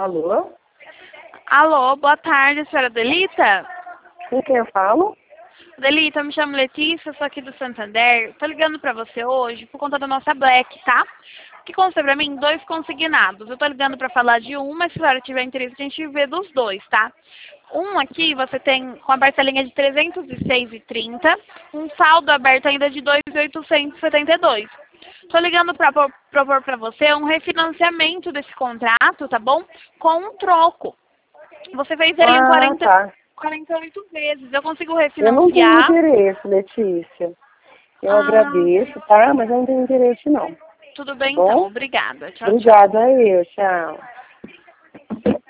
Alô? Alô, boa tarde, senhora Delita? Com quem eu falo? Delita, eu me chamo Letícia, sou aqui do Santander. Tô ligando pra você hoje por conta da nossa Black, tá? Que consta pra mim 2 consignados. Eu tô ligando pra falar de um, mas se a senhora tiver interesse, a gente vê dos 2, tá? Um aqui você tem com a parcelinha de R$ 306,30, um saldo aberto ainda de R$ 2.872. Tô ligando para propor para você um refinanciamento desse contrato, tá bom? Com um troco. Você fez ele em Tá. 48 vezes. Eu consigo Eu não tenho refinanciar. interesse, Letícia. Eu Ah, agradeço, tá? Mas eu não tenho interesse, não. Tá tudo bem então. bom? Obrigada. Tchau, tchau. Obrigada a eu. Tchau.